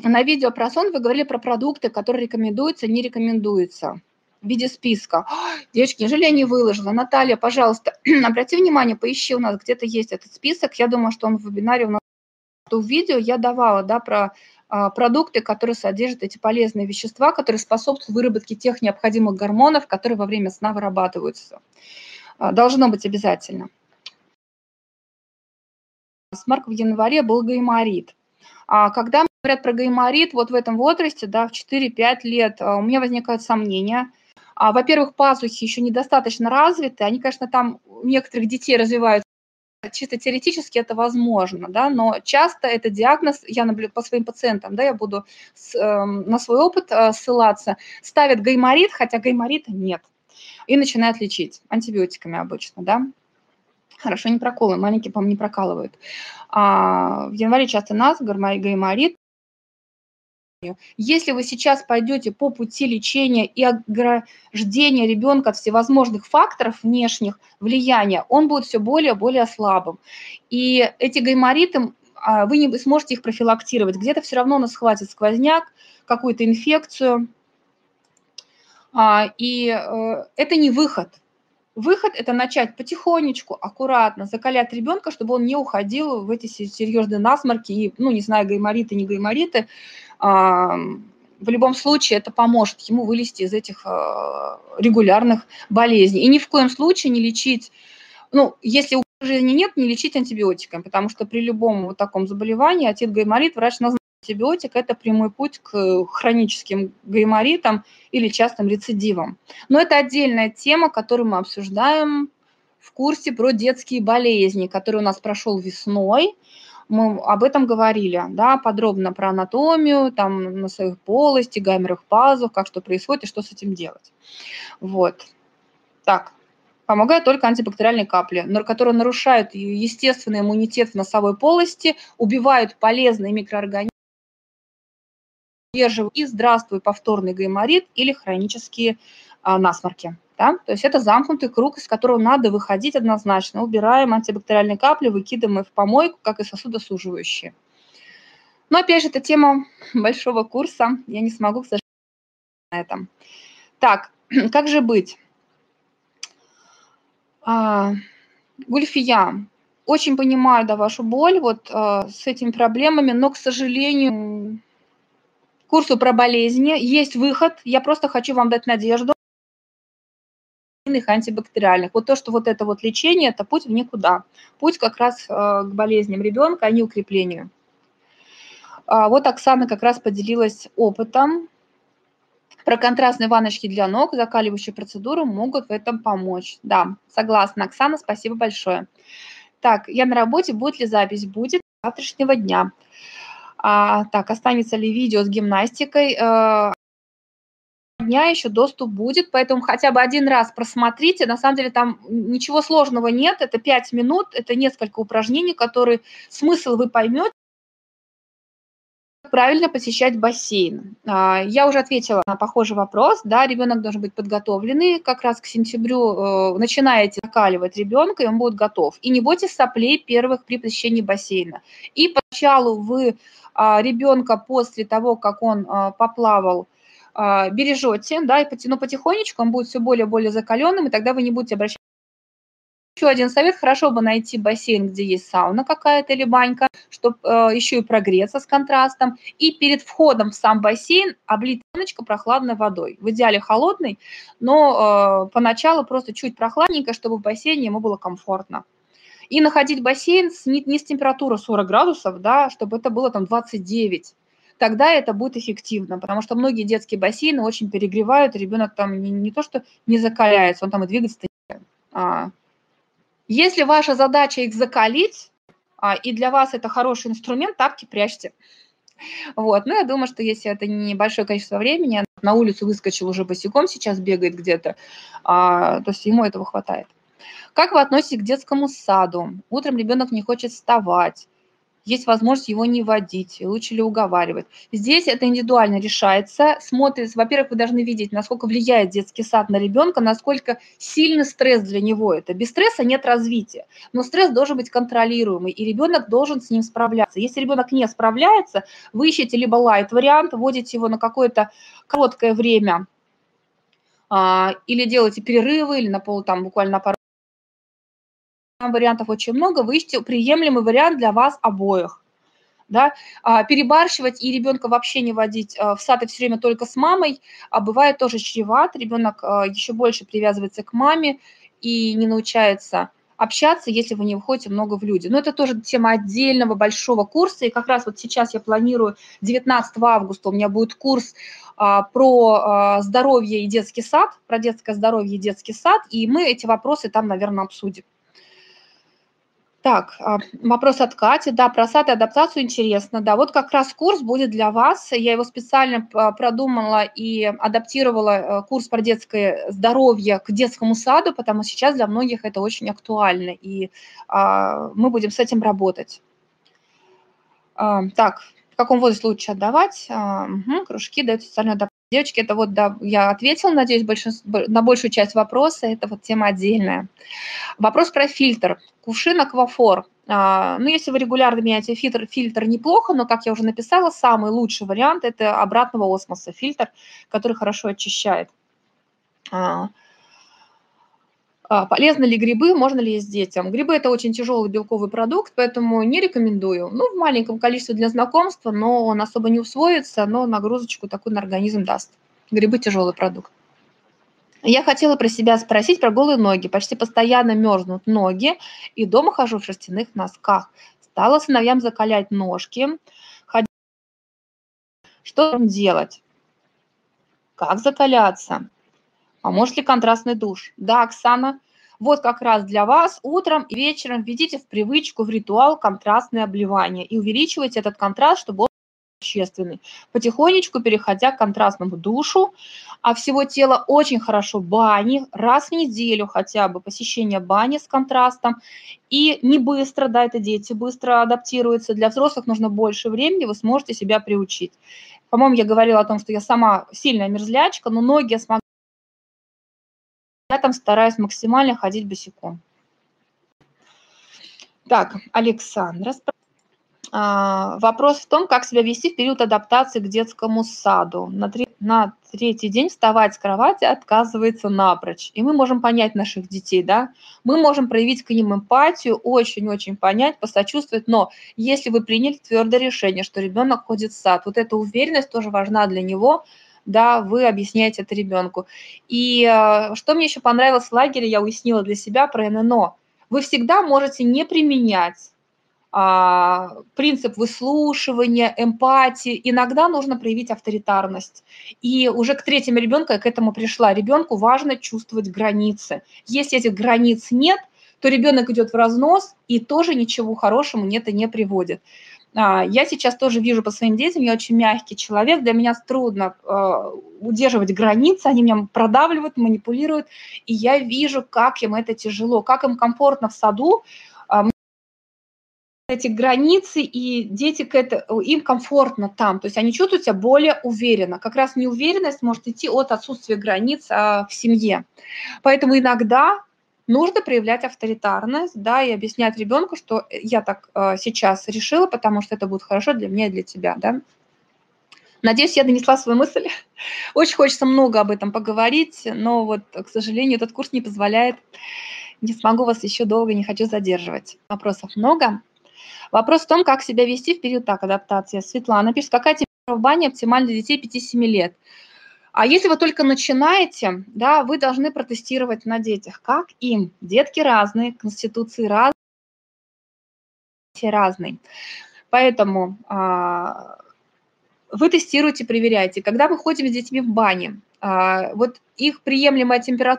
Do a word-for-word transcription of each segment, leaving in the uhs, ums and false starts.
на видео про сон вы говорили про продукты, которые рекомендуются, не рекомендуются в виде списка. Девочки, неужели я не выложила? Наталья, пожалуйста, обрати внимание, поищи, у нас где-то есть этот список. Я думаю, что он в вебинаре у нас. В видео я давала, да, про а, продукты, которые содержат эти полезные вещества, которые способствуют выработке тех необходимых гормонов, которые во время сна вырабатываются. А, должно быть обязательно. С Марк в январе был гайморит. А когда говорят про гайморит, вот в этом возрасте, да, в четыре-пять лет, у меня возникают сомнения. А, во-первых, пазухи еще недостаточно развиты, они, конечно, там у некоторых детей развиваются. Чисто теоретически это возможно, да, но часто это диагноз, я наблюдаю по своим пациентам, да, я буду с, э, на свой опыт э, ссылаться, ставят гайморит, хотя гайморита нет, и начинают лечить антибиотиками обычно, да. Хорошо, не проколы, маленькие, по-моему, не прокалывают. А в январе часто нас гайморит. Если вы сейчас пойдете по пути лечения и ограждения ребенка от всевозможных факторов внешних влияния, он будет все более и более слабым. И эти гаймориты, вы не сможете их профилактировать. Где-то все равно нас схватит сквозняк, какую-то инфекцию. И это не выход. Выход – это начать потихонечку, аккуратно закалять ребенка, чтобы он не уходил в эти серьезные насморки, и, ну, не знаю, гаймориты, не гаймориты. В любом случае это поможет ему вылезти из этих регулярных болезней. И ни в коем случае не лечить, ну, если угрожения нет, не лечить антибиотиками, потому что при любом вот таком заболевании отит гайморит врач назначит антибиотик, это прямой путь к хроническим гайморитам или частым рецидивам. Но это отдельная тема, которую мы обсуждаем в курсе про детские болезни, который у нас прошел весной. Мы об этом говорили, да, подробно про анатомию, там, носовых полостей, гайморовых пазух, как что происходит и что с этим делать. Вот. Так. Помогают только антибактериальные капли, которые нарушают естественный иммунитет в носовой полости, убивают полезные микроорганизмы, и здравствуй, повторный гайморит или хронические а, насморки. Да? То есть это замкнутый круг, из которого надо выходить однозначно. Убираем антибактериальные капли, выкидываем их в помойку, как и сосудосуживающие. Но опять же, это тема большого курса. Я не смогу, к сожалению, на этом. Так, как же быть? А, Гульфия, очень понимаю, да, вашу боль вот а, с этими проблемами, но, к сожалению, курсу про болезни есть выход. Я просто хочу вам дать надежду. Антибактериальных. Вот то, что вот это вот лечение, это путь в никуда. Путь как раз э, к болезням ребенка, а не укреплению. А вот Оксана как раз поделилась опытом. Про контрастные ванночки для ног, закаливающие процедуры могут в этом помочь. Да, согласна, Оксана, спасибо большое. Так, я на работе, будет ли запись? Будет с завтрашнего дня. А, так, останется ли видео с гимнастикой? А, дня еще доступ будет, поэтому хотя бы один раз просмотрите. На самом деле там ничего сложного нет, это пять минут, это несколько упражнений, которые смысл вы поймете. Правильно посещать бассейн. Я уже ответила на похожий вопрос, да, ребенок должен быть подготовленный, как раз к сентябрю начинаете закаливать ребенка, и он будет готов. И не бойтесь соплей первых при посещении бассейна. И поначалу вы ребенка после того, как он поплавал, бережете, да, и ну, потихонечку он будет все более и более закаленным, и тогда вы не будете обращаться. Еще один совет, хорошо бы найти бассейн, где есть сауна какая-то или банька, чтобы э, еще и прогреться с контрастом. И перед входом в сам бассейн облить баночку прохладной водой. В идеале холодной, но э, поначалу просто чуть прохладненько, чтобы в бассейне ему было комфортно. И находить бассейн с, не, не с температурой сорок градусов, да, чтобы это было там двадцать девять. Тогда это будет эффективно, потому что многие детские бассейны очень перегревают, ребенок там не, не то что не закаляется, он там и двигаться а, Если ваша задача их закалить, и для вас это хороший инструмент, тапки прячьте. Вот. Ну, я думаю, что если это небольшое количество времени, на улицу выскочил уже босиком, сейчас бегает где-то, то есть ему этого хватает. Как вы относитесь к детскому саду? Утром ребенок не хочет вставать. есть возможность его не вводить, лучше ли уговаривать. Здесь это индивидуально решается. Смотрится, во-первых, вы должны видеть, насколько влияет детский сад на ребенка, насколько сильный стресс для него это. Без стресса нет развития, но стресс должен быть контролируемый, и ребенок должен с ним справляться. Если ребенок не справляется, вы ищете либо лайт-вариант, вводите его на какое-то короткое время, а, или делаете перерывы, или на пол, там, буквально на пару вариантов очень много, вы ищете приемлемый вариант для вас обоих. Да? А, перебарщивать и ребенка вообще не водить а, в сад и все время только с мамой, а бывает тоже чревато, ребенок а, еще больше привязывается к маме и не научается общаться, если вы не выходите много в люди. Но это тоже тема отдельного большого курса, и как раз вот сейчас я планирую девятнадцатого августа у меня будет курс а, про а, здоровье и детский сад, про детское здоровье и детский сад, и мы эти вопросы там, наверное, обсудим. Так, вопрос от Кати. Да, про сад и адаптацию интересно. Да, вот как раз курс будет для вас. Я его специально продумала и адаптировала курс про детское здоровье к детскому саду, потому что сейчас для многих это очень актуально, и а, мы будем с этим работать. А, так, в каком возрасте лучше отдавать? А, угу, кружки дают социальную адаптацию. Девочки, это вот, да, я ответила, надеюсь, на большую часть вопроса, это вот тема отдельная. Вопрос про фильтр. Кувшин Аквафор. А, ну, если вы регулярно меняете фильтр, фильтр неплохо, но, как я уже написала, самый лучший вариант – это обратного осмоса фильтр, который хорошо очищает. А, а, полезны ли грибы, можно ли есть детям? Грибы – это очень тяжелый белковый продукт, поэтому не рекомендую. Ну, в маленьком количестве для знакомства, но он особо не усвоится, но нагрузочку такую на организм даст. Грибы – тяжелый продукт. Я хотела про себя спросить про голые ноги. Почти постоянно мерзнут ноги, и дома хожу в шерстяных носках. Стала сыновьям закалять ножки. Что делать? Как закаляться? А может ли контрастный душ? Да, Оксана, вот как раз для вас утром и вечером введите в привычку, в ритуал контрастное обливание и увеличивайте этот контраст, чтобы он был существенный. Потихонечку переходя к контрастному душу, а всего тела очень хорошо бани, раз в неделю хотя бы посещение бани с контрастом. И не быстро, да, это дети быстро адаптируются. Для взрослых нужно больше времени, вы сможете себя приучить. По-моему, я говорила о том, что я сама сильная мерзлячка, но ноги я смогла. Я там стараюсь максимально ходить босиком. Так, Александра, а, вопрос в том, как себя вести в период адаптации к детскому саду. На, три, на третий день вставать с кровати отказывается напрочь. И мы можем понять наших детей, да? Мы можем проявить к ним эмпатию, очень-очень понять, посочувствовать. Но если вы приняли твердое решение, что ребенок ходит в сад, вот эта уверенность тоже важна для него, да, вы объясняете это ребенку. И э, что мне еще понравилось в лагере, я уяснила для себя про эн эн о. Вы всегда можете не применять а, принцип выслушивания, эмпатии. Иногда нужно проявить авторитарность. И уже к третьему ребенку я к этому пришла. Ребенку важно чувствовать границы. Если этих границ нет, то ребенок идет в разнос, и тоже ничего хорошему это не приводит. Я сейчас тоже вижу по своим детям, я очень мягкий человек, для меня трудно э, удерживать границы, они меня продавливают, манипулируют, и я вижу, как им это тяжело, как им комфортно в саду, э, эти границы, и дети, к это, им комфортно там, то есть они чувствуют себя более уверенно. Как раз неуверенность может идти от отсутствия границ э, в семье. Поэтому иногда нужно проявлять авторитарность, да, и объяснять ребенку, что я так э, сейчас решила, потому что это будет хорошо для меня и для тебя, да. Надеюсь, я донесла свою мысль. Очень хочется много об этом поговорить, но вот, к сожалению, этот курс не позволяет. Не смогу вас еще долго, не хочу задерживать. Вопросов много. Вопрос в том, как себя вести в период так адаптации. Светлана пишет, какая температура в бане оптимальна для детей пяти-семи лет? А если вы только начинаете, да, вы должны протестировать на детях, как им. Детки разные, конституции разные, все разные. Поэтому а, вы тестируете, проверяете. Когда мы ходим с детьми в бане, а, вот их приемлемая температура,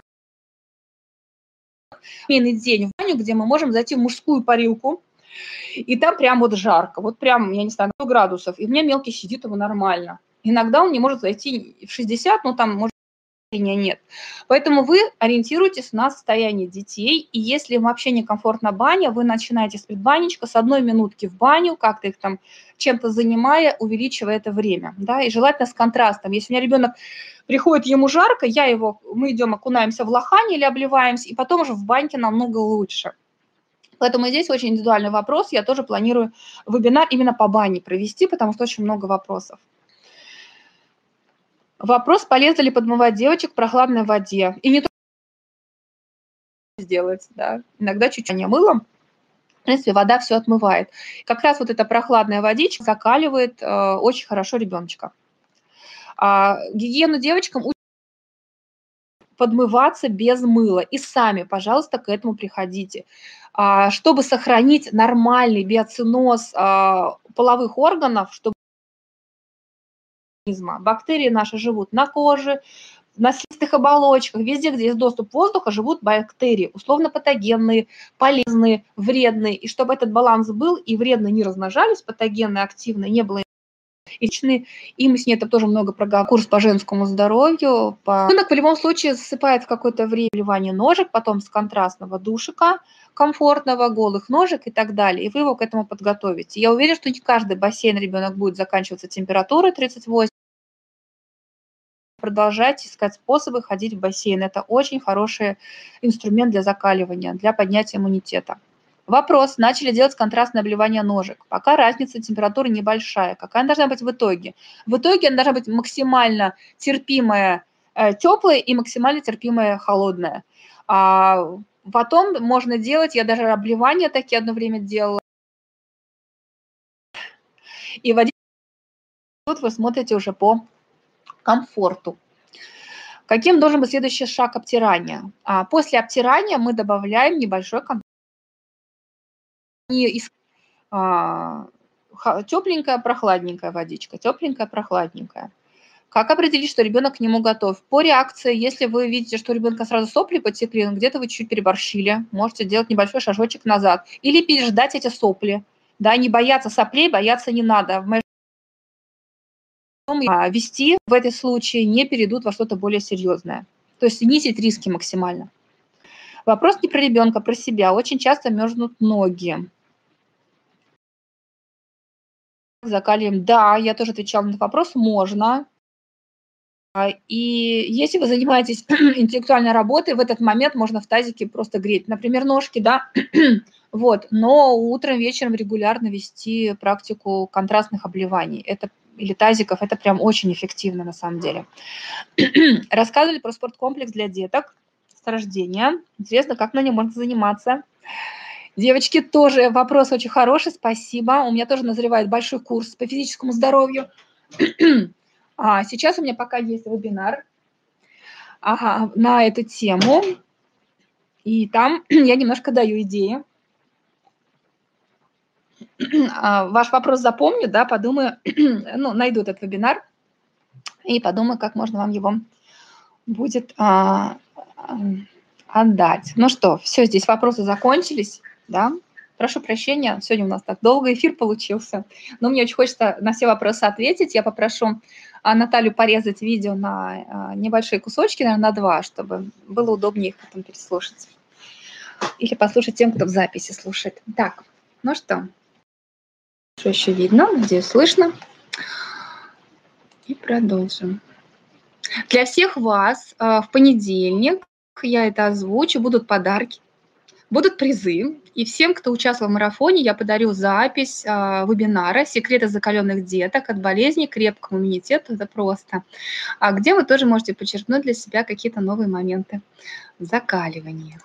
день в баню, где мы можем зайти в мужскую парилку, и там прям вот жарко, вот прям, я не знаю, сто градусов, и у меня мелкий сидит, его нормально. Иногда он не может зайти в шестьдесят, но там может нет. Поэтому вы ориентируйтесь на состояние детей, и если им вообще некомфортна баня, вы начинаете с предбанничка, с одной минутки в баню, как-то их там чем-то занимая, увеличивая это время, да, и желательно с контрастом. Если у меня ребенок приходит, ему жарко, я его, мы идем, окунаемся в лохань или обливаемся, и потом уже в баньке намного лучше. Поэтому здесь очень индивидуальный вопрос, я тоже планирую вебинар именно по бане провести, потому что очень много вопросов. Вопрос, полезно ли подмывать девочек в прохладной воде. И не только сделать, да. Иногда чуть-чуть не мылом, в принципе, вода все отмывает. Как раз вот эта прохладная водичка закаливает э, очень хорошо ребеночка. А, гигиену девочкам подмываться без мыла. И сами, пожалуйста, к этому приходите. А, чтобы сохранить нормальный биоценоз а, половых органов, чтобы бактерии наши живут на коже, на слизистых оболочках, везде, где есть доступ воздуха, живут бактерии, условно-патогенные, полезные, вредные. И чтобы этот баланс был, и вредные не размножались, патогенные, активные, не было личные. И мы с ней это тоже много проговорили. Курс по женскому здоровью. По... Ребенок в любом случае засыпает в какое-то время вливание ножек, потом с контрастного душика, комфортного, голых ножек и так далее. И вы его к этому подготовите. Я уверена, что не каждый бассейн ребенок будет заканчиваться температурой тридцать восемь. Продолжать искать способы ходить в бассейн. Это очень хороший инструмент для закаливания, для поднятия иммунитета. Вопрос. Начали делать контрастное обливание ножек. Пока разница температуры небольшая. Какая она должна быть в итоге? В итоге она должна быть максимально терпимая э, теплая и максимально терпимая холодная. А потом можно делать, я даже обливания такие одно время делала. И в один тут вы смотрите уже по комфорту. Каким должен быть следующий шаг обтирания? А после обтирания мы добавляем небольшой контакт. А, тепленькая, прохладненькая водичка, тепленькая, прохладненькая. Как определить, что ребенок к нему готов? По реакции, если вы видите, что у ребенка сразу сопли потекли, где-то вы чуть переборщили, можете делать небольшой шажочек назад. Или переждать эти сопли. Да, не бояться соплей, бояться не надо. Вести в этом случае не перейдут во что-то более серьезное. То есть снизить риски максимально. Вопрос не про ребенка, про себя. Очень часто мерзнут ноги. Закаливаем. Да, я тоже отвечала на этот вопрос. Можно. И если вы занимаетесь интеллектуальной работой, в этот момент можно в тазике просто греть, например, ножки, да, вот. Но утром, вечером регулярно вести практику контрастных обливаний. Это или тазиков, это прям очень эффективно на самом деле. Рассказывали про спорткомплекс для деток с рождения. Интересно, как на нем можно заниматься. Девочки, тоже вопрос очень хороший, спасибо. У меня тоже назревает большой курс по физическому здоровью. А сейчас у меня пока есть вебинар ага, на эту тему. И там я немножко даю идеи. Ваш вопрос запомню, да, подумаю, ну, найду этот вебинар и подумаю, как можно вам его будет а, отдать. Ну что, все, здесь вопросы закончились, да. Прошу прощения, сегодня у нас так долго эфир получился, но мне очень хочется на все вопросы ответить. Я попрошу Наталью порезать видео на небольшие кусочки, наверное, на два, чтобы было удобнее их потом переслушать. Или послушать тем, кто в записи слушает. Так, ну что, что еще видно, надеюсь, слышно. И продолжим. Для всех вас в понедельник, я это озвучу, будут подарки, будут призы. И всем, кто участвовал в марафоне, я подарю запись э, вебинара «Секреты закаленных деток от болезней к крепкому иммунитету». Это просто. А где вы тоже можете подчеркнуть для себя какие-то новые моменты закаливания.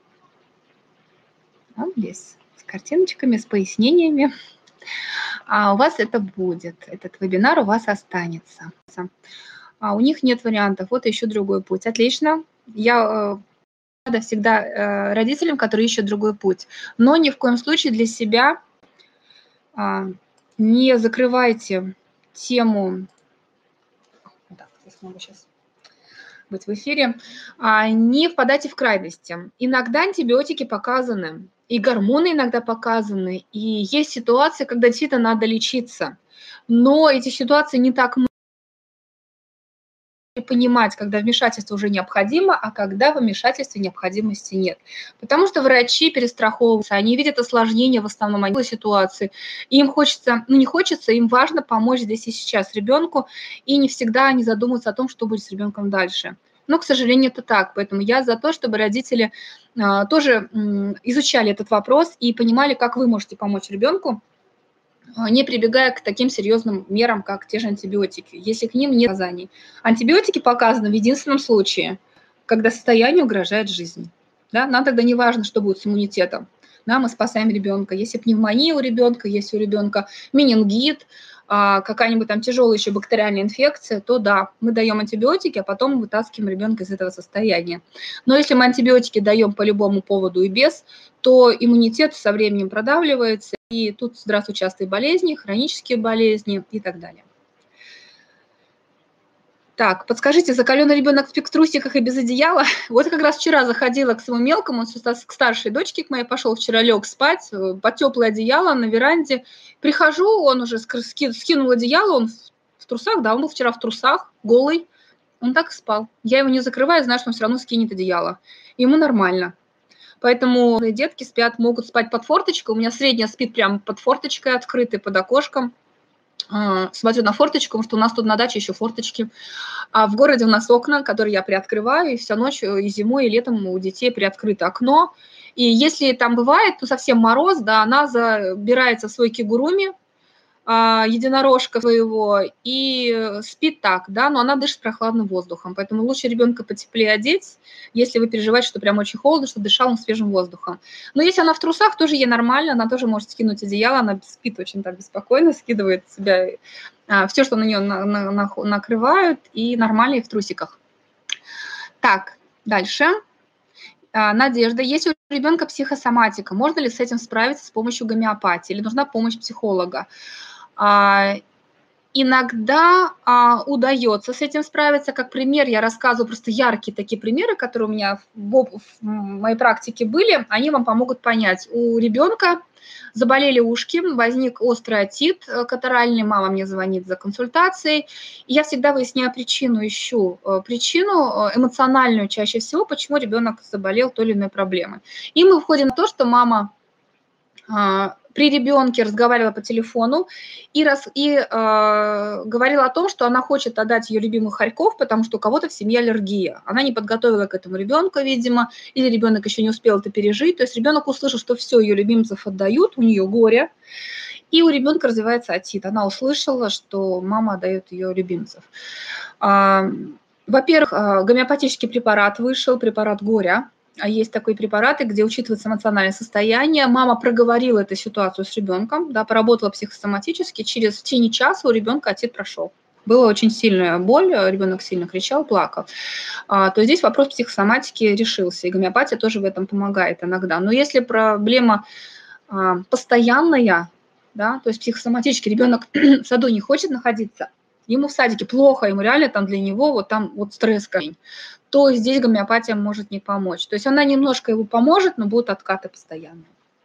Вот здесь с картиночками, с пояснениями. А у вас это будет. Этот вебинар у вас останется. А у них нет вариантов. Вот еще другой путь. Отлично. Я... Э, рада всегда э, родителям, которые ищут другой путь. Но ни в коем случае для себя э, не закрывайте тему... Так, здесь могу сейчас быть в эфире. А, не впадайте в крайности. Иногда антибиотики показаны, и гормоны иногда показаны, и есть ситуации, когда действительно надо лечиться. Но эти ситуации не так много. понимать, когда вмешательство уже необходимо, а когда в вмешательстве необходимости нет. Потому что врачи перестраховываются, они видят осложнения в основном они в ситуации. И им хочется, ну не хочется, им важно помочь здесь и сейчас ребенку, и не всегда они задумываются о том, что будет с ребенком дальше. Но, к сожалению, это так. Поэтому я за то, чтобы родители а, тоже м, изучали этот вопрос и понимали, как вы можете помочь ребенку, не прибегая к таким серьезным мерам, как те же антибиотики, если к ним нет показаний. Антибиотики показаны в единственном случае, когда состояние угрожает жизни. Да? Нам тогда не важно, что будет с иммунитетом. Да, мы спасаем ребенка. Если пневмония у ребенка, если у ребенка менингит, какая-нибудь там тяжелая еще бактериальная инфекция, то да, мы даем антибиотики, а потом вытаскиваем ребенка из этого состояния. Но если мы антибиотики даем по любому поводу и без, то иммунитет со временем продавливается, и тут здравствуют частые болезни, хронические болезни и так далее. Так, подскажите, закаленный ребенок спит в трусиках и без одеяла? Вот как раз вчера заходила к своему мелкому, он к старшей дочке к моей пошел, вчера лег спать под теплое одеяло на веранде. Прихожу, он уже скинул одеяло, он в трусах, да, он был вчера в трусах, голый, он так и спал. Я его не закрываю, знаю, что он все равно скинет одеяло. Ему нормально. Поэтому детки спят, могут спать под форточкой. У меня средняя спит прямо под форточкой открытой, под окошком. Смотрю на форточку, потому что у нас тут на даче еще форточки. А в городе у нас окна, которые я приоткрываю, и всю ночь, и зимой, и летом у детей приоткрыто окно. И если там бывает, ну, совсем мороз, да, она забирается в свой кигуруми, единорожка своего, и спит так, да, но она дышит прохладным воздухом, поэтому лучше ребенка потеплее одеть, если вы переживаете, что прям очень холодно, чтобы дышал он свежим воздухом. Но если она в трусах, тоже ей нормально, она тоже может скинуть одеяло, она спит очень так беспокойно, скидывает с себя а, все, что на нее на, на, на, накрывают, и нормально и в трусиках. Так, дальше. Надежда, если у ребенка психосоматика, можно ли с этим справиться с помощью гомеопатии или нужна помощь психолога? Иногда а, удается с этим справиться. Как пример, я рассказываю просто яркие такие примеры, которые у меня в, в моей практике были, они вам помогут понять. У ребенка заболели ушки, возник острый отит катаральный, мама мне звонит за консультацией, и я всегда выясняю причину, ищу причину эмоциональную чаще всего, почему ребенок заболел той или иной проблемой. И мы выходим на то, что мама при ребенке разговаривала по телефону и, раз, и э, говорила о том, что она хочет отдать ее любимых хорьков, потому что у кого-то в семье аллергия. Она не подготовила к этому ребенка, видимо, или ребенок еще не успел это пережить. То есть ребенок услышал, что все, ее любимцев отдают, у нее горе, и у ребенка развивается отит. Она услышала, что мама отдает ее любимцев. А, во-первых, гомеопатический препарат вышел, препарат горя. Есть такие препараты, где учитывается эмоциональное состояние. Мама проговорила эту ситуацию с ребенком, да, поработала психосоматически. Через в течение часа у ребенка отит прошел. Была очень сильная боль, ребенок сильно кричал, плакал. А, то здесь вопрос психосоматики решился, и гомеопатия тоже в этом помогает иногда. Но если проблема а, постоянная, да, то есть психосоматически ребенок в саду не хочет находиться, ему в садике плохо, ему реально там для него вот там вот стресс камень, то здесь гомеопатия может не помочь. То есть она немножко его поможет, но будут откаты постоянные.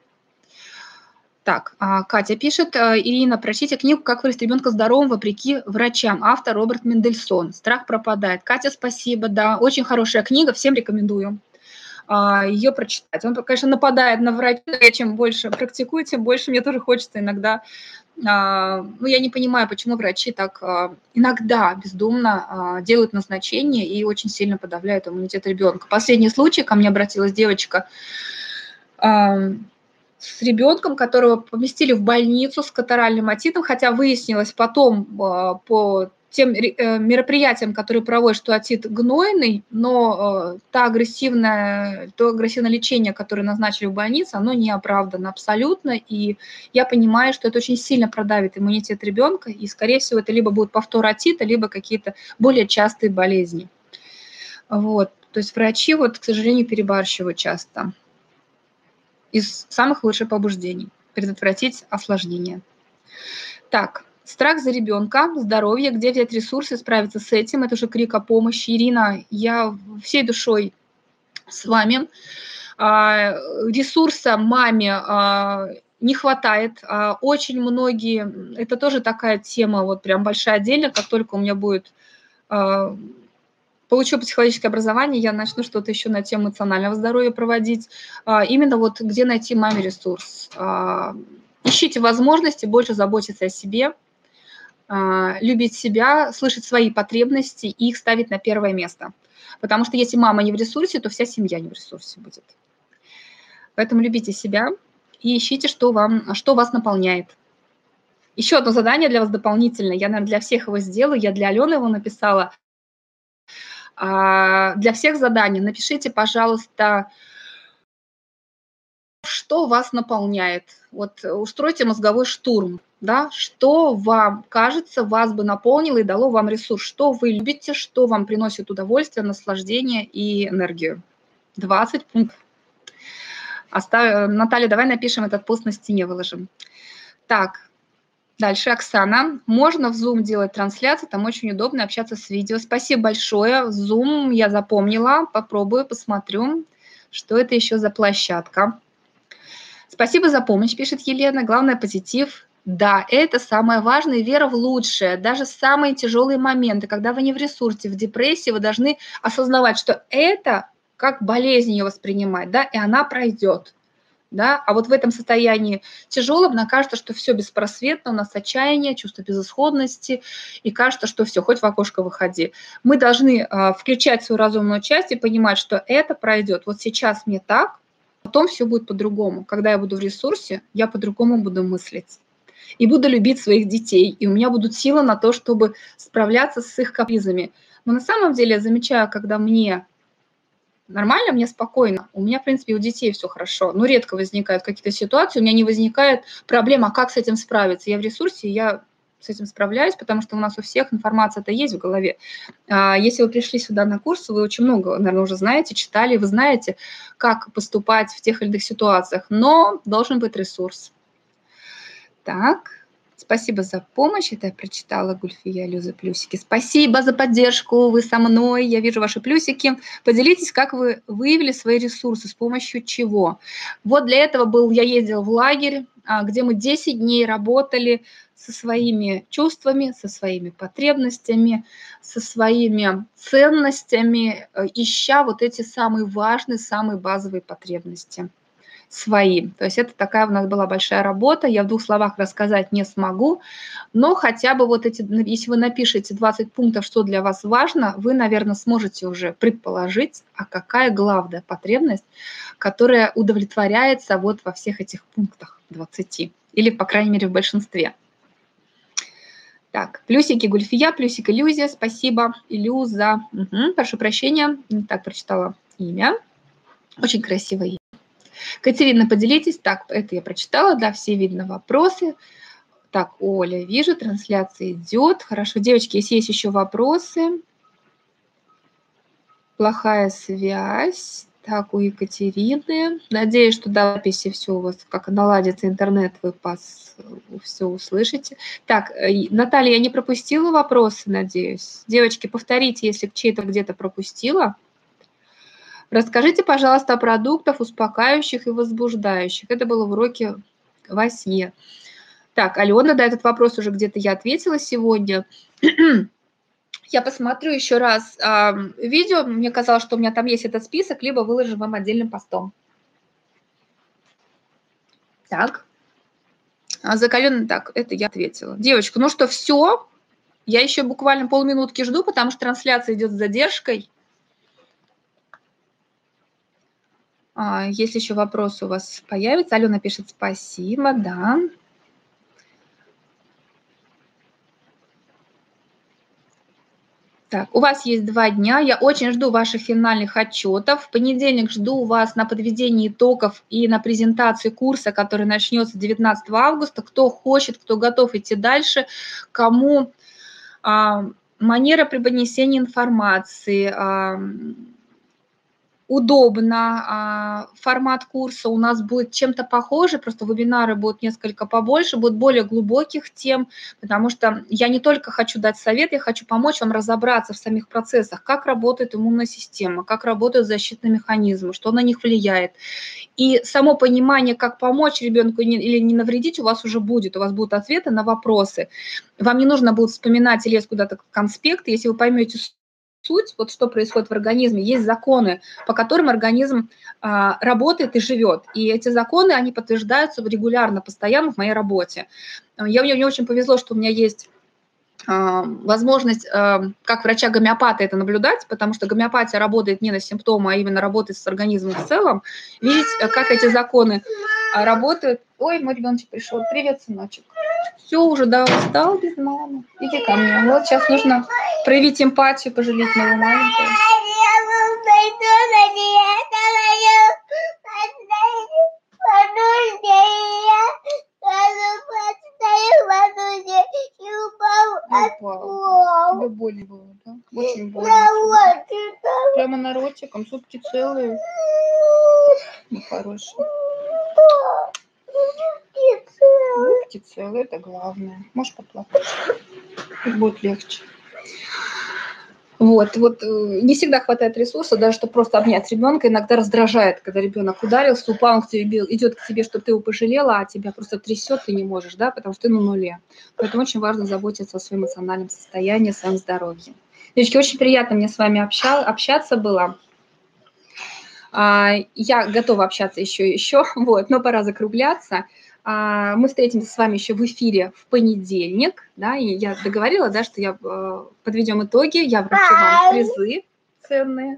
Так, Катя пишет, Ирина, прочтите книгу «Как вырастить ребенка здоровым вопреки врачам». Автор Роберт Мендельсон. «Страх пропадает». Катя, спасибо, да, очень хорошая книга, всем рекомендую ее прочитать. Он, конечно, нападает на врача, чем больше практикую, тем больше мне тоже хочется иногда. Ну, я не понимаю, почему врачи так иногда бездумно делают назначения и очень сильно подавляют иммунитет ребенка. Последний случай, ко мне обратилась девочка с ребенком, которого поместили в больницу с катаральным отитом, хотя выяснилось потом по тем мероприятиям, которые проводят, что отит гнойный, но та агрессивное, то агрессивное лечение, которое назначили в больнице, оно не оправдано абсолютно, и я понимаю, что это очень сильно продавит иммунитет ребенка, и, скорее всего, это либо будет повтор отита, либо какие-то более частые болезни. Вот. То есть врачи, вот, к сожалению, перебарщивают часто. Из самых лучших побуждений – предотвратить осложнения. Так. Страх за ребенка, здоровье, где взять ресурсы, справиться с этим. Это уже крик о помощи. Ирина, я всей душой с вами. Ресурса маме не хватает. Очень многие, это тоже такая тема, вот прям большая отдельно, как только у меня будет получу психологическое образование, я начну что-то еще на тему эмоционального здоровья проводить. Именно вот где найти маме ресурс. Ищите возможности больше заботиться о себе, любить себя, слышать свои потребности и их ставить на первое место. Потому что если мама не в ресурсе, то вся семья не в ресурсе будет. Поэтому любите себя и ищите, что, вам, что вас наполняет. Еще одно задание для вас дополнительное. Я, наверное, для всех его сделаю. Я для Алены его написала. Для всех заданий напишите, пожалуйста, что вас наполняет. Вот устройте мозговой штурм. Да? Что вам кажется, вас бы наполнило и дало вам ресурс. Что вы любите, что вам приносит удовольствие, наслаждение и энергию. двадцать пунктов. Оставь... Наталья, давай напишем этот пост на стене, выложим. Так. Дальше, Оксана. Можно в Zoom делать трансляцию, там очень удобно общаться с видео. Спасибо большое. Zoom я запомнила, попробую, посмотрю, что это еще за площадка. Спасибо за помощь, пишет Елена. Главное, позитив. Да, это самое важное, вера в лучшее. Даже самые тяжелые моменты, когда вы не в ресурсе, в депрессии, вы должны осознавать, что это как болезнь ее воспринимать, да, и она пройдет. Да? А вот в этом состоянии тяжелом нам кажется, что все беспросветно, у нас отчаяние, чувство безысходности, и кажется, что все, хоть в окошко выходи. Мы должны э, включать свою разумную часть и понимать, что это пройдет. Вот сейчас мне так, потом все будет по-другому. Когда я буду в ресурсе, я по-другому буду мыслить. И буду любить своих детей, и у меня будут силы на то, чтобы справляться с их капризами. Но на самом деле я замечаю, когда мне нормально, мне спокойно. У меня, в принципе, у детей все хорошо. Но редко возникают какие-то ситуации, у меня не возникает проблема, как с этим справиться. Я в ресурсе, я с этим справляюсь, потому что у нас у всех информация-то есть в голове. Если вы пришли сюда на курс, вы очень много, наверное, уже знаете, читали, вы знаете, как поступать в тех или иных ситуациях, но должен быть ресурс. Так. Спасибо за помощь. Это я прочитала, Гульфия, Люза, плюсики. Спасибо за поддержку. Вы со мной. Я вижу ваши плюсики. Поделитесь, как вы выявили свои ресурсы, с помощью чего. Вот для этого был, я ездила в лагерь, где мы десять дней работали со своими чувствами, со своими потребностями, со своими ценностями, ища вот эти самые важные, самые базовые потребности. Свои. То есть это такая у нас была большая работа, я в двух словах рассказать не смогу, но хотя бы вот эти, если вы напишете двадцать пунктов, что для вас важно, вы, наверное, сможете уже предположить, а какая главная потребность, которая удовлетворяется вот во всех этих пунктах двадцати, или, по крайней мере, в большинстве. Так, плюсики Гульфия, плюсик Иллюзия, спасибо, Илюза. Угу, прошу прощения, не так прочитала имя, очень красивое имя. Катерина, поделитесь. Так, это я прочитала, да, все видно вопросы. Так, Оля, вижу, трансляция идет. Хорошо, девочки, если есть еще вопросы. Плохая связь. Так, у Екатерины. Надеюсь, что до записи все у вас, как наладится интернет, вы пас, все услышите. Так, Наталья, я не пропустила вопросы, надеюсь. Девочки, повторите, если чей-то где-то пропустила. Расскажите, пожалуйста, о продуктах успокаивающих и возбуждающих. Это было в уроке во сне. Так, Алена, да, этот вопрос уже где-то я ответила сегодня. Я посмотрю еще раз э, видео. Мне казалось, что у меня там есть этот список, либо выложим вам отдельным постом. Так. А закаленно, так, это я ответила. Девочка, ну что, все. Я еще буквально полминутки жду, потому что трансляция идет с задержкой. Если еще вопросы у вас появятся. Алена пишет спасибо, да. Так, у вас есть два дня. Я очень жду ваших финальных отчетов. В понедельник жду вас на подведение итогов и на презентации курса, который начнется девятнадцатого августа. Кто хочет, кто готов идти дальше, кому а, манера преподнесения информации, а, удобно, формат курса у нас будет чем-то похожий, просто вебинары будут несколько побольше, будут более глубоких тем, потому что я не только хочу дать совет, я хочу помочь вам разобраться в самих процессах, как работает иммунная система, как работают защитные механизмы, что на них влияет. И само понимание, как помочь ребенку или не навредить, у вас уже будет, у вас будут ответы на вопросы. Вам не нужно будет вспоминать или лезть куда-то в конспект, если вы поймете суть, вот что происходит в организме, есть законы, по которым организм а, работает и живет. И эти законы, они подтверждаются регулярно, постоянно в моей работе. Я, мне, мне очень повезло, что у меня есть а, возможность а, как врача-гомеопата это наблюдать, потому что гомеопатия работает не на симптомы, а именно работает с организмом в целом. Видеть, как эти законы а, работают. Ой, мой ребеночек пришел. Привет, сыночек. Все, уже, да, устал без мамы. Иди ко мне. Вот сейчас нужно проявить эмпатию, пожалеть моего маленького. Упал. Тебе больно было, да? Очень больно. Прямо на ротиком, сутки целые. Ну, хороший. Зубки целые, это главное. Можешь поплакать. Будет легче. Вот, вот не всегда хватает ресурса, даже чтобы просто обнять ребенка. Иногда раздражает, когда ребенок ударился, упал, к тебе, идет к тебе, чтобы ты его пожалела, а тебя просто трясет, ты не можешь, да, потому что ты на нуле. Поэтому очень важно заботиться о своем эмоциональном состоянии, о своем здоровье. Девочки, очень приятно мне с вами обща, общаться было. Я готова общаться еще и еще, вот, но пора закругляться. Мы встретимся с вами еще в эфире в понедельник, да, и я договорила, да, что я подведем итоги, я вручу вам призы ценные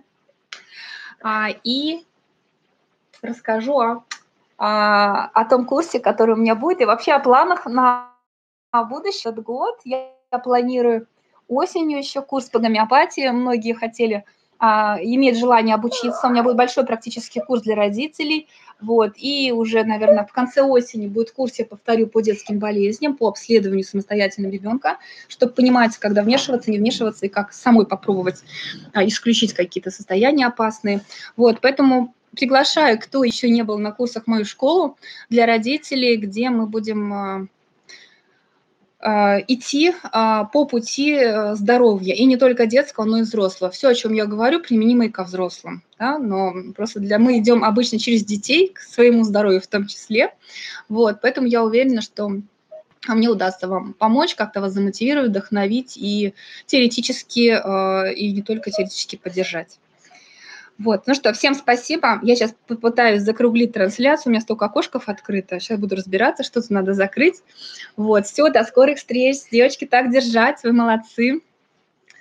и расскажу о, о том курсе, который у меня будет, и вообще о планах на будущий год. Я планирую осенью еще курс по гомеопатии, многие хотели имеет желание обучиться. У меня будет большой практический курс для родителей. Вот. И уже, наверное, в конце осени будет курс, я повторю, по детским болезням, по обследованию самостоятельного ребенка, чтобы понимать, когда вмешиваться, не вмешиваться, и как самой попробовать а, исключить какие-то состояния опасные. Вот. Поэтому приглашаю, кто еще не был на курсах в мою школу для родителей, где мы будем идти по пути здоровья, и не только детского, но и взрослого. Все, о чем я говорю, применимо и ко взрослым. Да? Но просто для мы идем обычно через детей к своему здоровью в том числе. Вот, поэтому я уверена, что мне удастся вам помочь, как-то вас замотивировать, вдохновить и теоретически, и не только теоретически поддержать. Вот, ну что, всем спасибо. Я сейчас попытаюсь закруглить трансляцию. У меня столько окошков открыто. Сейчас буду разбираться, что-то надо закрыть. Вот, все, до скорых встреч. Девочки, так держать, вы молодцы.